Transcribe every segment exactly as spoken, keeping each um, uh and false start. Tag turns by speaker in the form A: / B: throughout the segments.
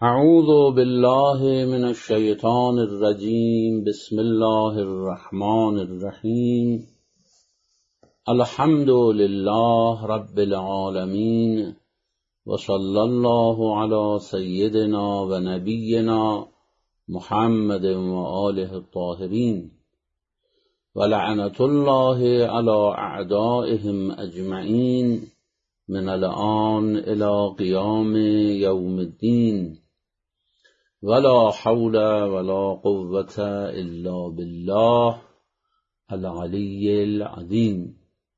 A: اعوذ بالله من الشیطان الرجیم. بسم الله الرحمن الرحیم. الحمد لله رب العالمین و صلی الله علی سیدنا و نبینا محمد و آله الطاهرین و لعنت الله علی اعدائهم اجمعین من الآن الی قیام یوم الدین. ولا حول ولا قوة الا بالله العلی العظیم.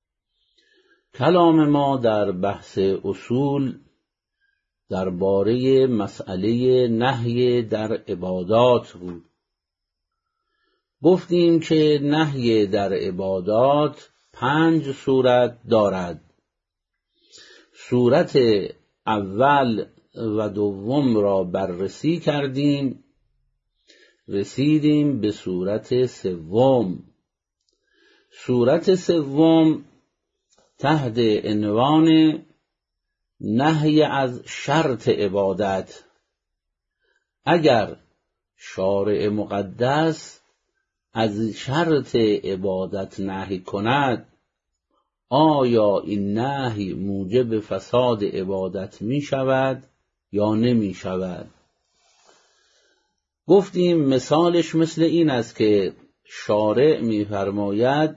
A: کلام ما در بحث اصول درباره مسئله نهی در عبادات بود. گفتیم که نهی در عبادات پنج صورت دارد. صورت اول و دوم را بررسی کردیم، رسیدیم به صورت سوم. صورت سوم تحت عنوان نهی از شرط عبادت. اگر شارع مقدس از شرط عبادت نهی کند، آیا این نهی موجب فساد عبادت می شود یا نمی شود؟ گفتیم مثالش مثل این است که شارع می فرماید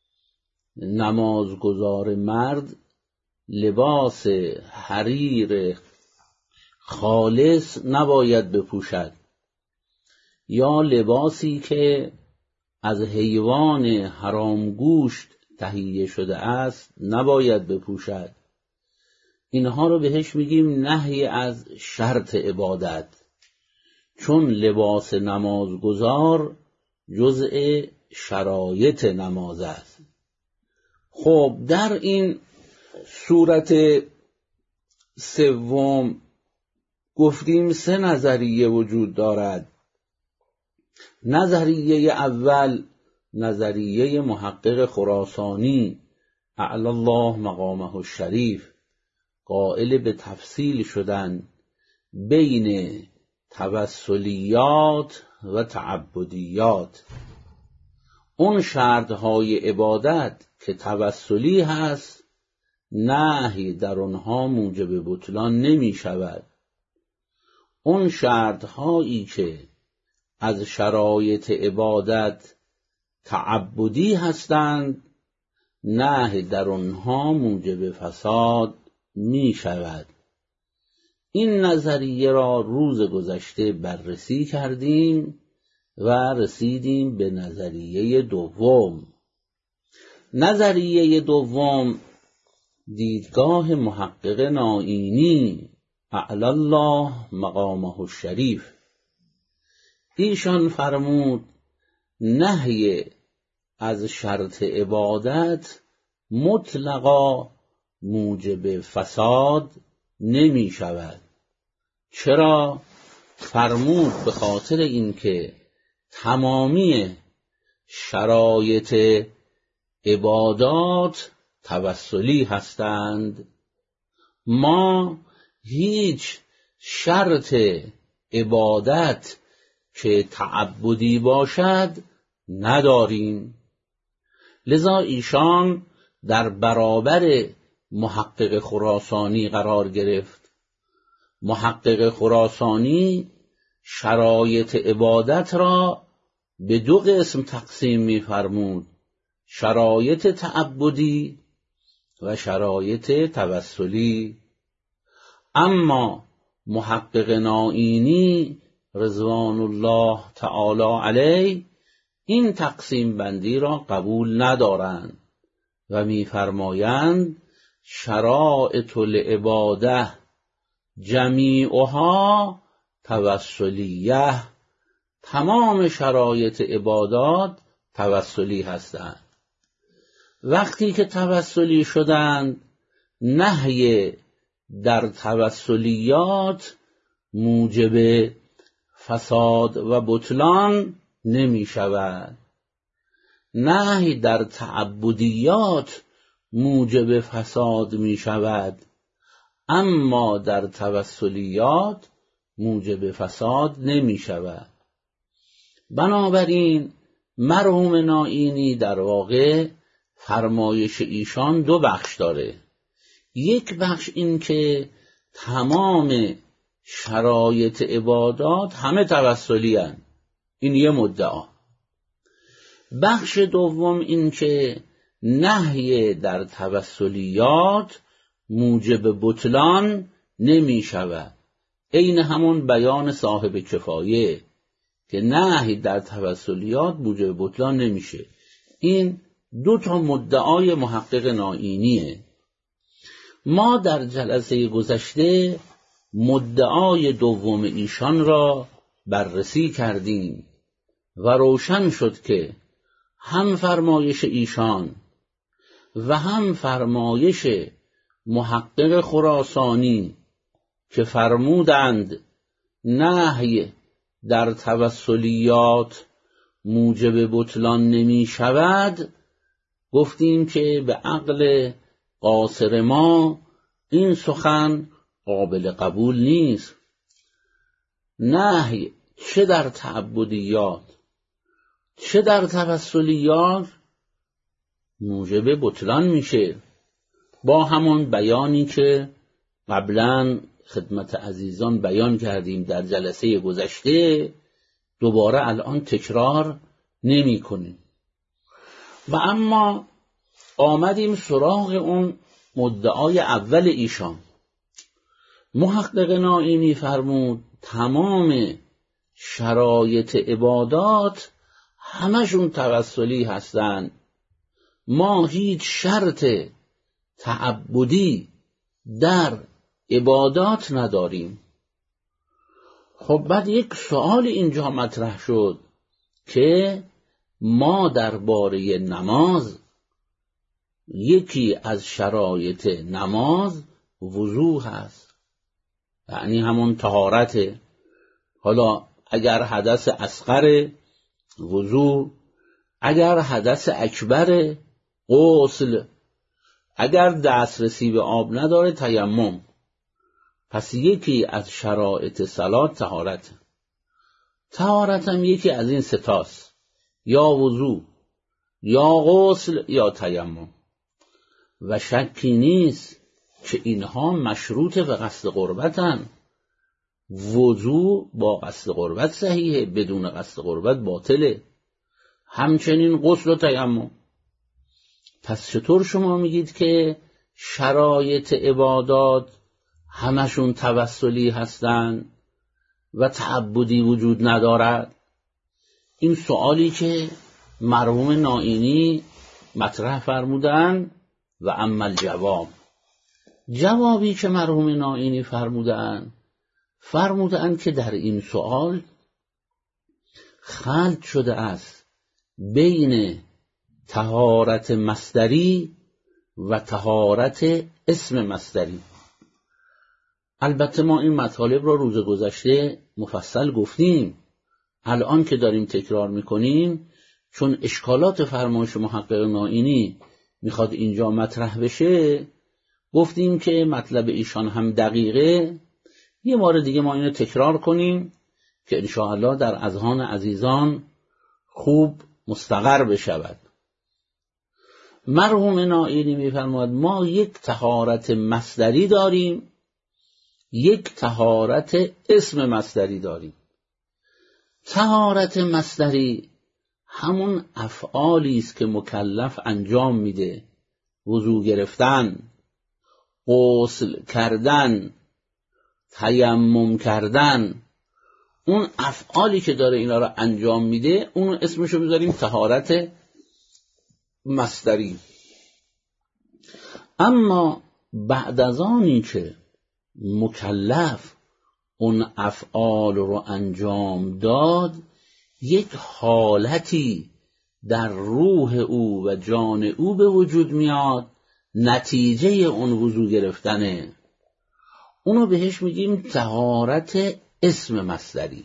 A: نمازگزار مرد لباس حریر خالص نباید بپوشد، یا لباسی که از حیوان حرامگوشت تهیه شده است نباید بپوشد. اینها رو بهش میگیم نهی از شرط عبادت، چون لباس نمازگزار جزء شرایط نماز است. خب در این صورت سوم گفتیم سه نظریه وجود دارد. نظریه اول نظریه محقق خراسانی اعلی الله مقامه الشریف، قائل به تفصیل شدن بین توسلیات و تعبدیات. اون شرطهای عبادت که توسلی هست، نهی در اونها موجب بطلان نمی شود. اون شرطهایی که از شرایط عبادت تعبدی هستند، نهی در آنها موجب فساد می شود. این نظریه را روز گذشته بررسی کردیم و رسیدیم به نظریه دوم. نظریه دوم دیدگاه محقق نائینی اعلی الله مقامه الشریف. ایشان فرمود نهی از شرط عبادت مطلقا موجب فساد نمی شود. چرا؟ فرمود به خاطر اینکه تمامی شرایط عبادات توسلی هستند. ما هیچ شرط عبادت که تعبدی باشد نداریم. لذا ایشان در برابر محقق خراسانی قرار گرفت. محقق خراسانی شرایط عبادت را به دو قسم تقسیم می فرمود: شرایط تعبدی و شرایط توسلی. اما محقق نائینی رضوان الله تعالی علیه این تقسیم بندی را قبول ندارند و می‌فرمایند شرائط العباده جمیعها توسلیه. تمام شرایط عبادات توسلی هستند. وقتی که توسلی شدند، نهی در توسلیات موجب فساد و بطلان نمی شود. نهی در تعبدیات موجب فساد می شود، اما در توسلیات موجب فساد نمی شود. بنابراین مرحوم نائینی در واقع فرمایش ایشان دو بخش داره. یک بخش این که تمام شرایط عبادات همه توسلی هستند، این یه مدعا. بخش دوم این که نهی در توسلیات موجب بطلان نمی شود، این همون بیان صاحب کفایه که نهی در توسلیات موجب بطلان نمیشه. این دو تا مدعای محقق نائینیه. ما در جلسه گذشته مدعای دوم ایشان را بررسی کردیم و روشن شد که هم فرمایش ایشان و هم فرمایش محقق خراسانی که فرمودند نهی در توسلیات موجب بطلان نمی شود، گفتیم که به عقل قاصر ما این سخن قابل قبول نیست. نهی چه در تعبدیات چه در توسلیات موجب بطلان میشه، با همون بیانی که قبلا خدمت عزیزان بیان کردیم در جلسه گذشته، دوباره الان تکرار نمی کنیم. و اما آمدیم سراغ اون مدعای اول ایشان. محقق نائینی فرمود تمام شرایط عبادات همشون توسلی هستند، ما هیچ شرط تعبدی در عبادات نداریم. خب بعد یک سوال اینجا مطرح شد که ما درباره نماز، یکی از شرایط نماز وضو هست، یعنی همون طهارته. حالا اگر حدث اصغر وضو، اگر حدث اکبر غسل، اگر دسترسی به آب نداره تیمم. پس یکی از شرایط صلات طهارت. طهارت هم یکی از این ستاست، یا وضو یا غسل یا تیمم. و شکی نیست که اینها مشروط به قصد قربتن. وضو با قصد قربت صحیحه، بدون قصد قربت باطله، همچنین غسل و تیمم. پس چطور شما میگید که شرایط عبادات همشون توسلی هستن و تعبدی وجود ندارد؟ این سوالی که مرحوم نائینی مطرح فرمودن. و اما الجواب، جوابی که مرحوم نائینی فرمودن فرمودن که در این سوال خلط شده است بین طهارت مصدری و طهارت اسم مصدری. البته ما این مطالب را روز گذشته مفصل گفتیم، الان که داریم تکرار میکنیم چون اشکالات فرمایش محقق نائینی میخواد اینجا مطرح بشه، گفتیم که مطلب ایشان هم دقیقه. یه بار دیگه ما اینو تکرار کنیم که انشاءالله در اذهان عزیزان خوب مستقر بشود. مرحوم نائینی میفرماید ما یک طهارت مصدری داریم، یک طهارت اسم مصدری داریم. طهارت مصدری همون افعالی است که مکلف انجام میده، وضو گرفتن، غسل کردن، تیمم کردن، اون افعالی که داره اینا رو انجام میده اون اسمشو میذاریم طهارت مصدری. اما بعد از آنی که مکلف اون افعال رو انجام داد، یک حالتی در روح او و جان او به وجود میاد، نتیجه اون وضو گرفتنه، اونو بهش میگیم طهارت اسم مصدری.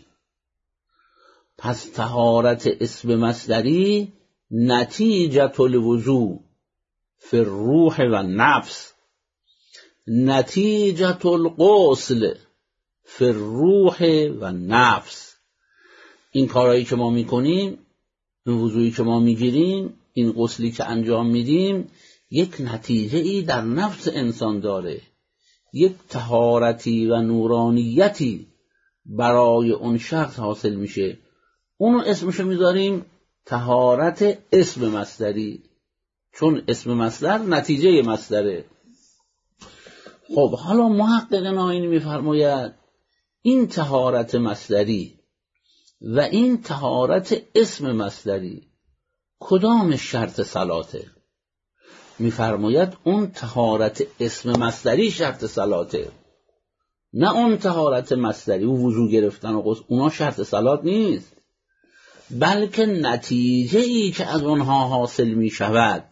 A: پس طهارت اسم مصدری نتیجه الوضو فی الروح و نفس، نتیجه الغسل فی الروح و نفس. این کارهایی که ما میکنیم، این وضوعی که ما میگیریم، این غسلی که انجام میدیم، یک نتیجه ای در نفس انسان داره، یک طهارتی و نورانیتی برای اون شخص حاصل میشه. اونو اسمشو میذاریم طهارت اسم مصدری، چون اسم مصدر نتیجه مصدره. خب حالا محقق نائینی میفرماید این طهارت مصدری و این طهارت اسم مصدری کدام شرط صلاته؟ میفرماید اون طهارت اسم مصدری شرط صلاته، نه اون طهارت مصدری و وضو گرفتن و غسل، اونا شرط صلات نیست، بلکه نتیجه ای که از اونها حاصل می شود،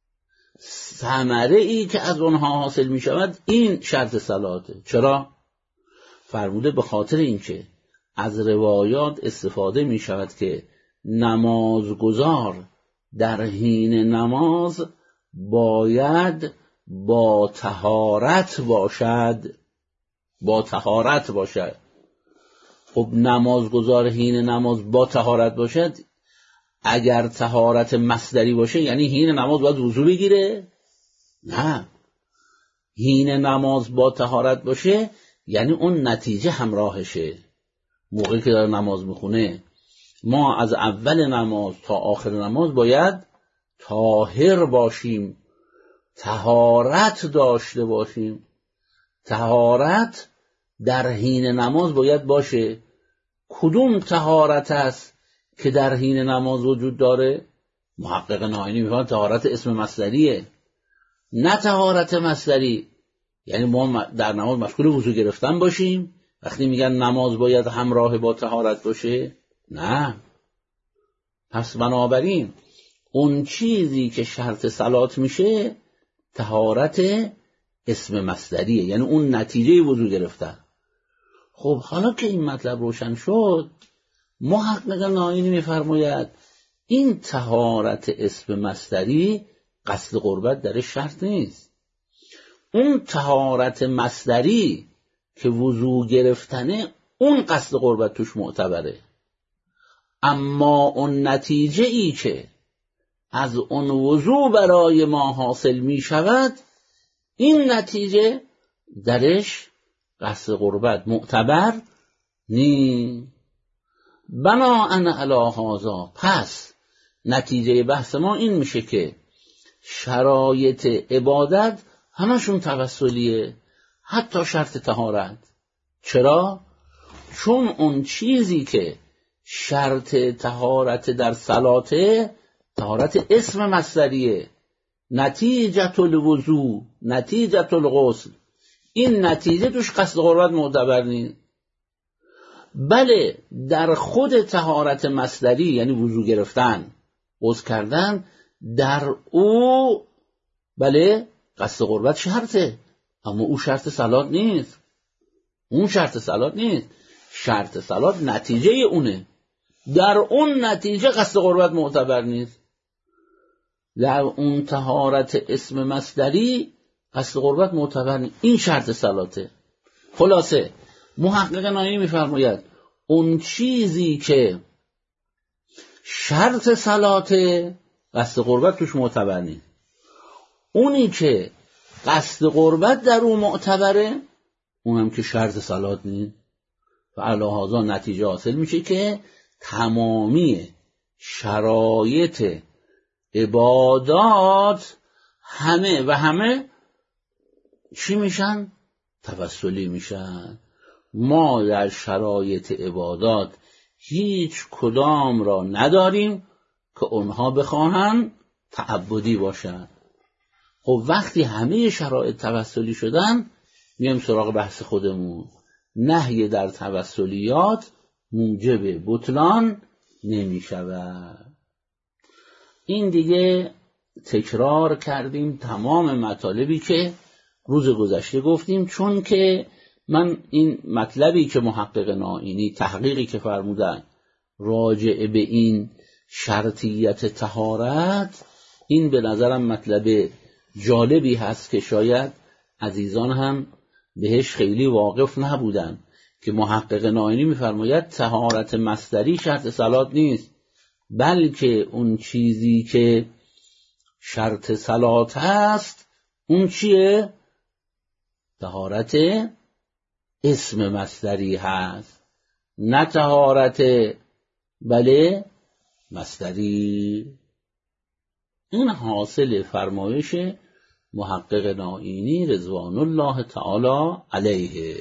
A: ثمره ای که از اونها حاصل می شود، این شرط صلاته. چرا؟ فرموده به خاطر اینکه از روایات استفاده می شود که نمازگزار در حین نماز باید با طهارت باشد، با طهارت باشد. خب نمازگزار حین نماز با طهارت باشد، اگر طهارت مصدری باشه یعنی حین نماز باید وضو بگیره؟ نه، حین نماز با طهارت باشه یعنی اون نتیجه همراهشه. موقعی که داره نماز میخونه، ما از اول نماز تا آخر نماز باید طاهر باشیم، طهارت داشته باشیم. طهارت در حین نماز باید باشه. کدوم طهارت است که در حین نماز وجود داره؟ محقق نائینی میگه طهارت اسم مصدریه، نه طهارت مصدری. یعنی ما در نماز مشغول وضو گرفتن باشیم وقتی میگن نماز باید همراه با طهارت باشه؟ نه. پس بنابراین اون چیزی که شرط صلات میشه طهارت اسم مصدریه، یعنی اون نتیجه وضو گرفتن. خب حالا که این مطلب روشن شد، محقق نائینی میفرماید این طهارت اسم مصدری قصد قربت درش شرط نیست. اون طهارت مصدری که وضو گرفتنه، اون قصد قربت توش معتبره. اما اون نتیجه ای که از اون وضو برای ما حاصل می شود، این نتیجه درش قصد قربت معتبر نی. بناءً علی هذا، پس نتیجه بحث ما این میشه که شرایط عبادت همشون توسلیه، حتی شرط طهارت. چرا؟ چون اون چیزی که شرط طهارت در صلاته طهارت اسم مصدریه، نتیجت الوضو، نتیجت الغسل، این نتیجه توش قصد قربت معتبر نیست. بله در خود طهارت مصدری یعنی وضو گرفتن، غسل کردن، در او بله قصد قربت شرطه، اما او شرط صلات نیست. اون شرط صلات نیست، شرط صلات نتیجه اونه، در اون نتیجه قصد قربت معتبر نیست. در اون طهارت اسم مصدری قصد قربت معتبر نیست، این شرط صلاته. خلاصه محقق نائینی میفرماید اون چیزی که شرط صلاته قصد قربت توش معتبر نیست، اونی که قصد قربت در اون معتبره اونم که شرط صلات نیست. و علی هذا نتیجه حاصل میشه که تمامی شرایط عبادات همه و همه چی میشن؟ توسلی میشن. ما در شرایط عبادات هیچ کدام را نداریم که اونها بخواهن تعبدی باشن. خب وقتی همه شرایط توسلی شدن، میایم سراغ بحث خودمون. نهی در توسلیات موجب بطلان نمی شود. این دیگه تکرار کردیم تمام مطالبی که روز گذشته گفتیم، چون که من این مطلبی که محقق نائینی تحقیقی که فرمودن راجع به این شرطیت طهارت، این به نظرم مطلب جالبی هست که شاید عزیزان هم بهش خیلی واقف نبودن. که محقق نائینی میفرماید طهارت مصدری شرط صلات نیست، بلکه اون چیزی که شرط صلات هست اون چیه؟ طهارت اسم مصدری هست، نه طهارت بله مصدری. این حاصل فرمایش محقق نائینی رضوان الله تعالی علیه.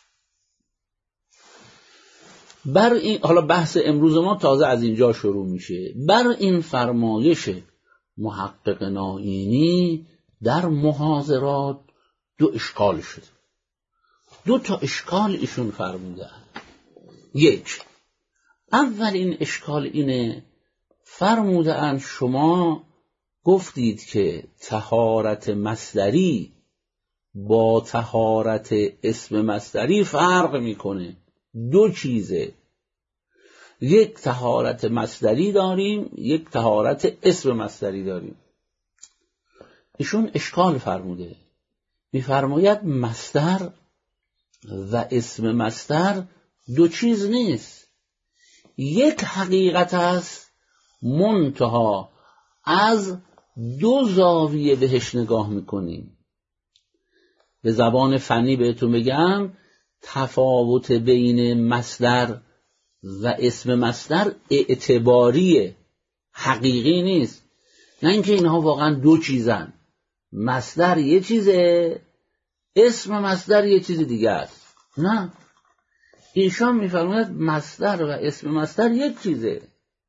A: بر این حالا بحث امروز ما تازه از اینجا شروع میشه. بر این فرمایش محقق نائینی در محاضرات دو اشکال شده. دو تا اشکال ایشون فرمودن. یک، اولین اشکال اینه، فرمودن شما گفتید که طهارت مصدری با طهارت اسم مصدری فرق میکنه. دو چیزه، یک طهارت مصدری داریم، یک طهارت اسم مصدری داریم. ایشون اشکال فرموده، میفرماید مصدر و اسم مصدر دو چیز نیست، یک حقیقت است، منتها از دو زاویه بهش نگاه میکنیم. به زبان فنی بهتون بگم، تفاوت بین مصدر و اسم مصدر اعتباریه، حقیقی نیست. نه اینکه اینها واقعا دو چیزن، مصدر یه چیزه، اسم مصدر یه چیز دیگه است. نه، ایشان میفرماید مصدر و اسم مصدر یک چیزه،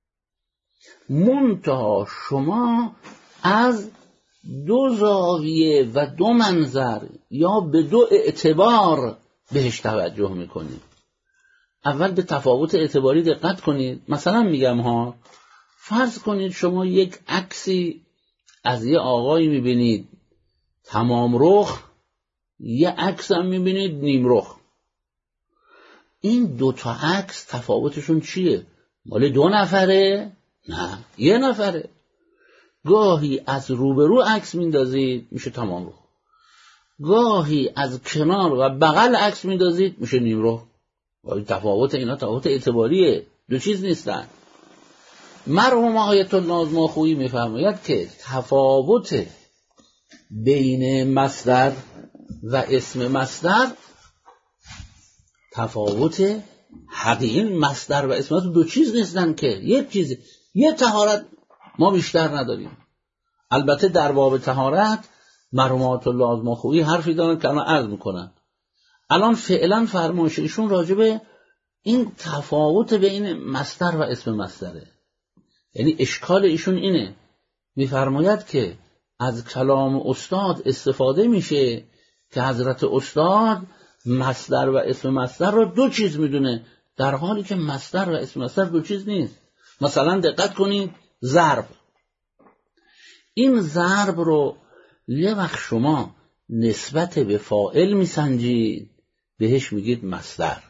A: منتها شما از دو زاویه و دو منظر یا به دو اعتبار بهش توجه میکنید. اول به تفاوت اعتباری دقت کنید. مثلا میگم ها، فرض کنید شما یک عکسی از یه آقایی میبینید تمام رخ، یه عکس هم میبینید نیم رخ. این دو تا عکس تفاوتشون چیه؟ مال دو نفره؟ نه، یه نفره. گاهی از روبرو عکس میندازید میشه تمام رخ، گاهی از کنار و بغل عکس میندازید میشه نیم رخ. تفاوت اینا تفاوت اعتباریه، دو چیز نیستن. مرحوم آیت الله ماخویی میفرماید که تفاوت بین مصدر و اسم مصدر تفاوت حقیقی، مصدر و اسم مصدر دو چیز نیستن که یک چیز. یه طهارت ما بیشتر نداریم. البته در باب طهارت مرحوم آیت الله ماخویی حرفی دارن که الان عرض میکنن. الان فعلا فرمایش ایشون راجبه این تفاوت بین مصدر و اسم مصدره. یعنی اشکال ایشون اینه، میفرماید که از کلام استاد استفاده میشه که حضرت استاد مصدر و اسم مصدر رو دو چیز میدونه، در حالی که مصدر و اسم مصدر دو چیز نیست. مثلا دقت کنید، ضرب، این ضرب رو یه وقت شما نسبت به فاعل میسنجید بهش میگید مصدر،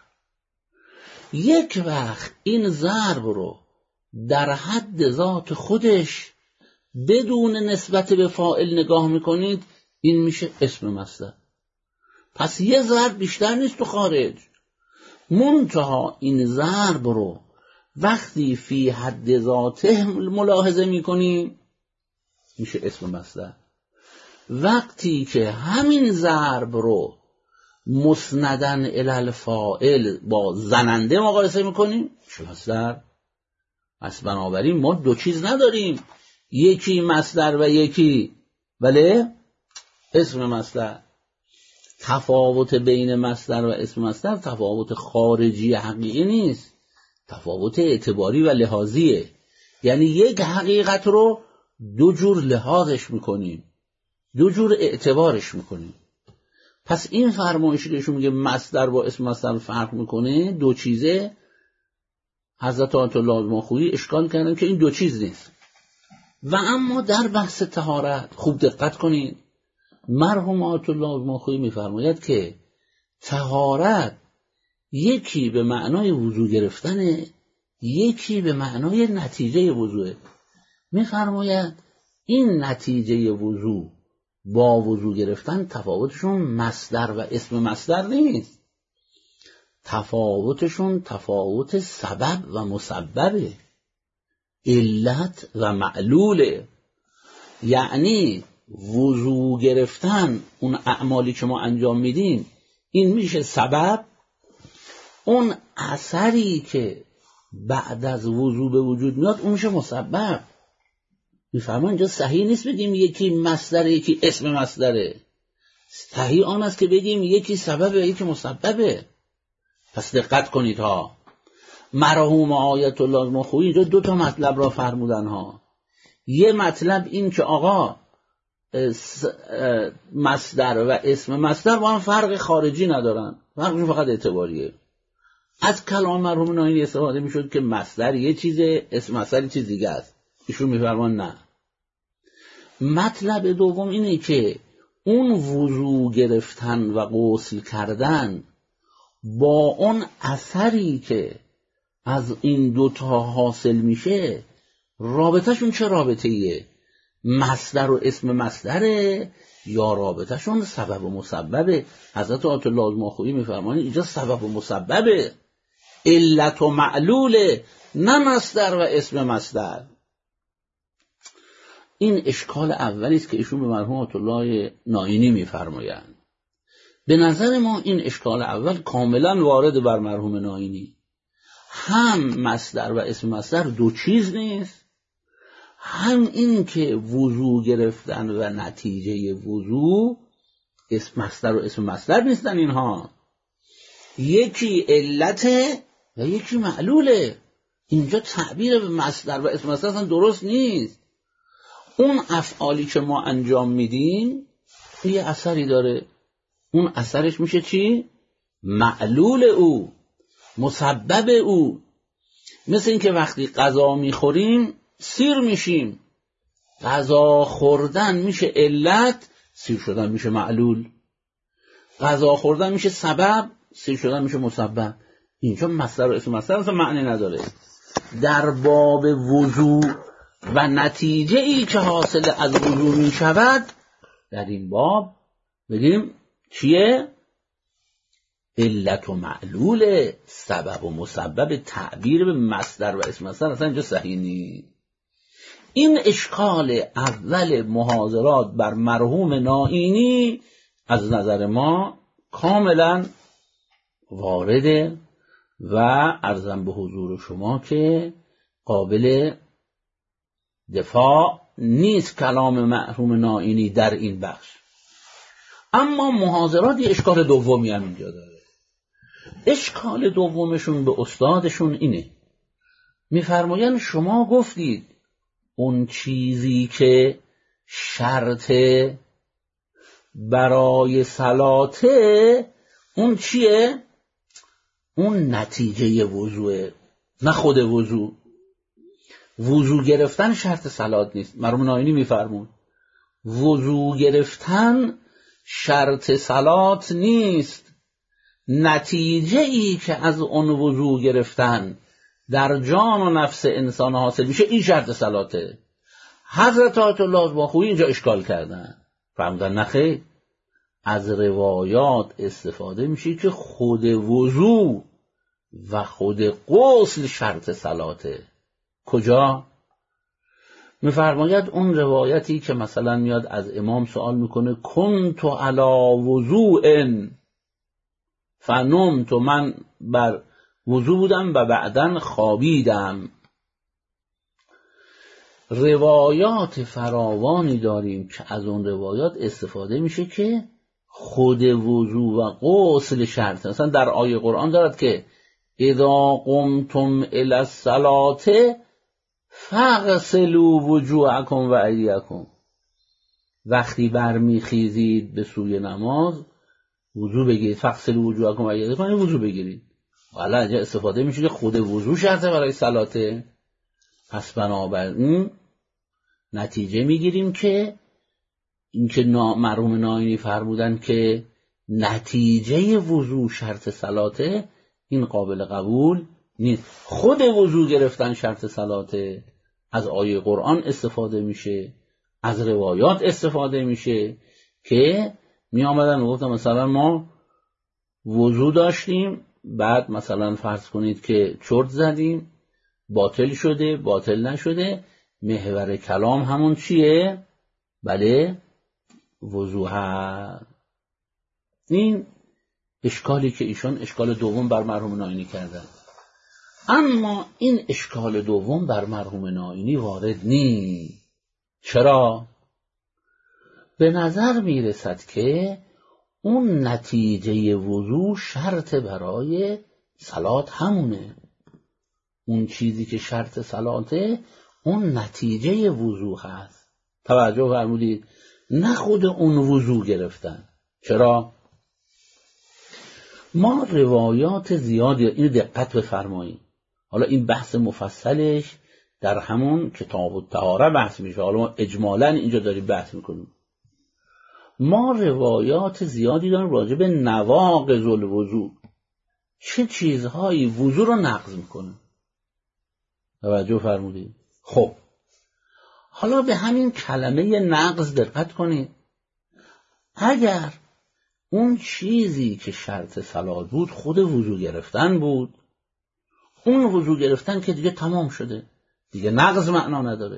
A: یک وقت این ضرب رو در حد ذات خودش بدون نسبت به فاعل نگاه میکنید این میشه اسم مصدر. پس یه ضرب بیشتر نیست تو خارج، منتها این ضرب رو وقتی فی حد ذاته ملاحظه میکنیم میشه اسم مصدر. وقتی که همین ضرب رو مسندن الی الفاعل با زننده مقایسه میکنیم میشه مصدر. پس بنابراین ما دو چیز نداریم، یکی مصدر و یکی بله اسم مصدر. تفاوت بین مصدر و اسم مصدر تفاوت خارجی حقیقی نیست، تفاوت اعتباری و لحاظیه. یعنی یک حقیقت رو دو جور لحاظش میکنیم، دو جور اعتبارش میکنیم. پس این فرمایشی که ایشون میگه مصدر با اسم مصدر فرق میکنه، دو چیزه، حضرت آیت الله ماخویی اشکال کردن که این دو چیز نیست. و اما در بحث طهارت خوب دقت کنید، مرحوم آیت الله ماخویی میفرماید که طهارت یکی به معنای وضو گرفتنه، یکی به معنای نتیجه وضوئه. میفرماید این نتیجه وضو با وضو گرفتن تفاوتشون مصدر و اسم مصدر نیست. تفاوتشون تفاوت سبب و مسببه، علت و معلوله. یعنی وضو گرفتن، اون اعمالی که ما انجام میدیم، این میشه سبب. اون اثری که بعد از وضو به وجود میاد اون میشه مسبب. میفهمون اینجا صحیح نیست بگیم یکی مصدره یکی اسم مصدره. صحیح آن است که بگیم یکی سببه یکی مسببه. پس دقت کنید ها. مرحوم آیت الله المخویی اینجا دو تا مطلب را فرمودن ها. یه مطلب این که آقا مصدر و اسم مصدر با هم فرق خارجی ندارن، فرقشون فقط اعتباریه. از کلام مرحوم ناینی استفاده میشد که مصدر یه چیزه، اسم مصدر یه چیز دیگه است. ایشون میفرمان نه. مطلب دوم اینه که اون وضو گرفتن و غسل کردن با اون اثری که از این دوتا حاصل میشه رابطهشون چه رابطه ایه؟ مصدر و اسم مصدره یا رابطهشون سبب و مسببه؟ حضرت آیت الله المخویی میفرمایند اینجا سبب و مسببه، علت و معلوله، نه مصدر و اسم مصدر. این اشکال اولی است که ایشون به مرحوم آیت الله ناینی میفرمایند. به نظر ما این اشکال اول کاملا وارد بر مرحوم ناینی. هم مصدر و اسم مصدر دو چیز نیست، هم این که وضو گرفتن و نتیجه وضو اسم مصدر و اسم مصدر نیستن. اینها یکی علته و یکی معلوله. اینجا تعبیر به مصدر و اسم مصدر اصلا درست نیست. اون افعالی که ما انجام میدیم یه اثری داره، اون اثرش میشه چی؟ معلول او، مسبب او. مثل این که وقتی غذا میخوریم سیر میشیم، غذا خوردن میشه علت، سیر شدن میشه معلول. غذا خوردن میشه سبب، سیر شدن میشه مسبب. اینجا مصدر و اسم مصدر اصلا معنی نداره. در باب وضو و نتیجه ای که حاصل از وضو میشود در این باب بگیم چیه؟ علت و معلول، سبب و مسبب. تعبیر به مصدر و اسم مصدر اصلا اینجا صحیح نیست. این اشکال اول محاضرات بر مرحوم ناینی از نظر ما کاملا وارده و عرضم به حضور شما که قابل دفاع نیست کلام مرحوم ناینی در این بخش. اما محاضرات یه اشکال دومی هم اینجا داره. اشکال دومشون به استادشون اینه، میفرمایند شما گفتید اون چیزی که شرط برای صلاته اون چیه؟ اون نتیجه وضوعه، نه خود وضو. وضو گرفتن شرط صلات نیست. مرحوم ناینی میفرمون وضو گرفتن شرط صلات نیست، نتیجه ای که از اون وضو گرفتن در جان و نفس انسان حاصل میشه این شرط صلاته. حضرت آیت الله المخویی اینجا اشکال کردن، فهمدن نخیر، از روایات استفاده میشه که خود وضو و خود غسل شرط صلاته. کجا؟ میفرماید اون روایتی که مثلا میاد از امام سوال میکنه کنت علی وضوء فنمت، من بر وضو بودم و بعدن خوابیدم. روایات فراوانی داریم که از اون روایات استفاده میشه که خود وضو و غسل شرط. مثلا در آیه قرآن دارد که اذا قمتم الی الصلاة فاغسلوا وجوهکم و ایدیکم، وقتی برمیخیزید به سوی نماز وضو بگیرید. فاغسلوا وجوهکم و ایدیکم یعنی وضو بگیرید. حالا اینجا استفاده میشه که خود وضو شرطه برای صلاته. پس بنابراین نتیجه میگیریم که اینکه مرحوم ناینی فرمودن که نتیجه وضو شرط صلاته، این قابل قبول نیست. خود وضو گرفتن شرط صلاته. از آیه قرآن استفاده میشه، از روایات استفاده میشه که می آمدن و گفتن مثلا ما وضو داشتیم بعد مثلا فرض کنید که چرت زدیم، باطل شده، باطل نشده، محور کلام همون چیه؟ بله، وضوح. این اشکالی که ایشان اشکال دوم بر مرحوم نائینی کردن. اما این اشکال دوم بر مرحوم نائینی وارد نیست. چرا؟ به نظر میرسد که اون نتیجه وضوح شرط برای صلات همونه. اون چیزی که شرط صلاته اون نتیجه وضوح هست. توجه فرمودید؟ نه خود اون وضوح گرفتن. چرا؟ ما روایات زیادی، این دقت بفرمایید، حالا این بحث مفصلش در همون کتاب الطهاره بحث میشه، حالا ما اجمالاً اینجا داریم بحث میکنیم. ما روایات زیادی داریم راجع به نواقض الوضوء، چه چیزهایی وضوء رو نقض میکنه. توجه فرمودید؟ خب حالا به همین کلمه نقض دقت کنید. اگر اون چیزی که شرط صلات بود خود وضو گرفتن بود، اون وضو گرفتن که دیگه تمام شده، دیگه نقض معنا نداره.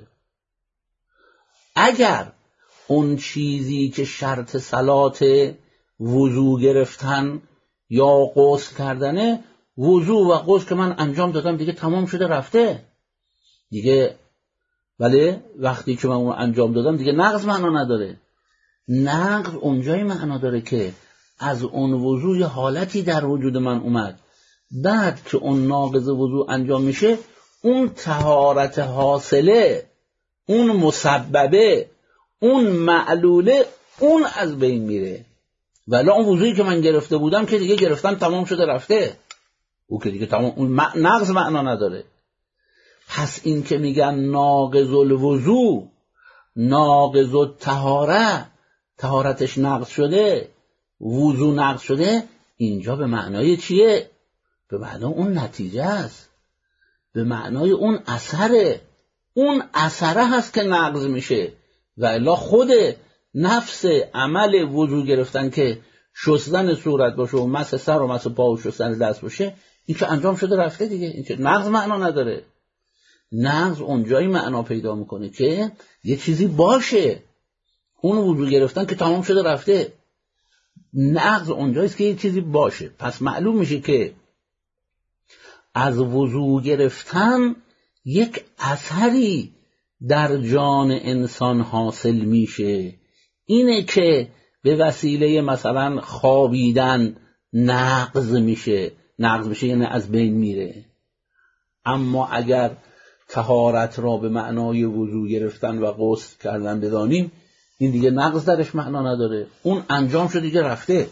A: اگر اون چیزی که شرط صلات وضو گرفتن یا غسل کردنه، وضو و غسل که من انجام دادم دیگه تمام شده رفته دیگه، بله وقتی که من اون انجام دادم دیگه نقض معنا نداره. نقض اونجایی معنا داره که از اون وضو یه حالتی در وجود من اومد، بعد که اون ناقض وضو انجام میشه، اون طهارت حاصله، اون مسببه، اون معلوله، اون از بین میره. ولی اون وضویی که من گرفته بودم که دیگه گرفتم تمام شده رفته، او که دیگه تمام، اون نقض معنا نداره. پس این که میگن ناقض الوضو، ناقض الطهاره، طهارتش نقض شده، وضو نقض شده، اینجا به معنای چیه؟ به معنای اون نتیجه است، به معنای اون اثره. اون اثره هست که نقض میشه، و الا خود نفس عمل وضو گرفتن که شستن صورت باشه و مس سر و مس پا و شستن دست باشه، این که انجام شده رفته دیگه، این که نقض معنا نداره. نقض اونجایی معنا پیدا میکنه که یه چیزی باشه، اون وضو گرفتن که تمام شده رفته. نقض اونجاییست که یه چیزی باشه. پس معلوم میشه که از وضو گرفتن یک اثری در جان انسان حاصل میشه، اینه که به وسیله مثلا خوابیدن نقض میشه. نقض میشه یعنی از بین میره. اما اگر طهارت را به معنای وضو گرفتن و غسل کردن بدانیم، این دیگه نقض درش معنا نداره، اون انجام شده دیگه رفته.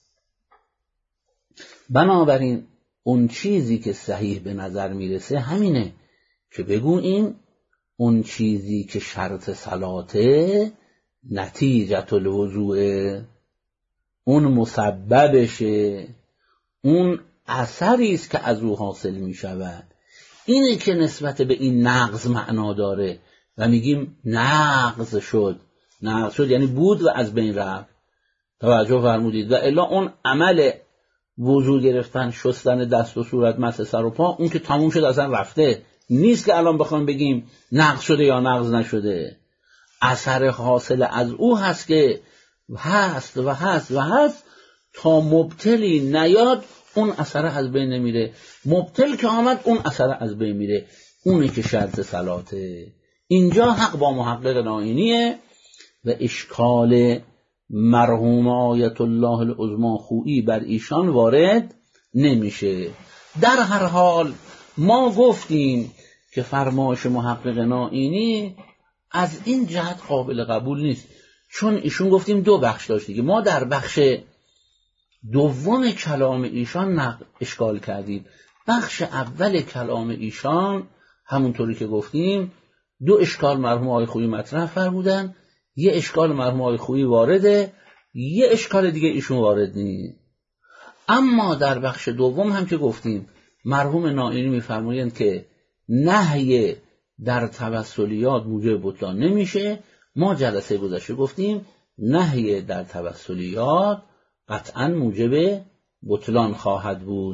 A: بنابراین اون چیزی که صحیح به نظر میرسه همینه که بگو این اون چیزی که شرط صلاته نتیجت الوضوء، اون مسببشه، اون اثری است که از او حاصل می شود، اینه که نسبت به این نقض معنا داره و میگیم نقض شد. نقض شد یعنی بود و از بین رفت. توجه فرمودید؟ و الا اون عمل وضو گرفتن، شستن دست و صورت، مس سر و پا، اون که تموم شد اصلا رفته نیست که الان بخوام بگیم نقض شده یا نقض نشده. اثر حاصل از او هست که هست و هست و هست تا مبتلی نیاد، اون اثر از بین نمیره. مبتل که آمد اون اثر از بین میره، اونه که شرط صلاته. اینجا حق با محقق نائینیه و اشکال مرحوم آیت الله العظمی خویی بر ایشان وارد نمیشه. در هر حال ما گفتیم که فرمایش محقق نائینی از این جهت قابل قبول نیست، چون ایشون گفتیم دو بخش داشت دیگه. ما در بخش دوم کلام ایشان اشکال کردیم. بخش اول کلام ایشان همونطوری که گفتیم دو اشکال مرحوم آقای خویی مطرح فرمودن، یه اشکال مرحوم آقای خویی وارده، یه اشکال دیگه ایشون وارد نیست. اما در بخش دوم هم که گفتیم مرحوم نائینی میفرمایند که نهی در توسلیات موجب بطلان نمیشه. ما جلسه گذشته گفتیم نهی در توسلیات قطعا موجب بطلان خواهد بود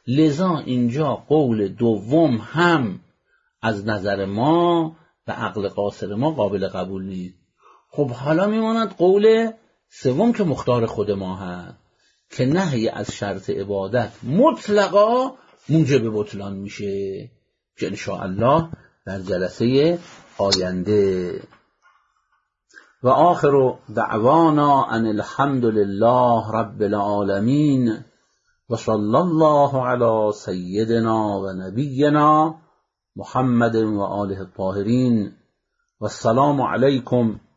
A: لذا اینجا قول دوم هم از نظر ما و عقل قاصر ما قابل قبول نیست. خب حالا میماند قول سوم که مختار خود ما هست که نهی از شرط عبادت مطلقا موجب بطلان میشه، که انشاءالله در جلسه آینده. و آخر دعوانا ان الحمد لله رب العالمین و صلی الله علی سیدنا و نبینا محمد و آله الطاهرین و السلام علیکم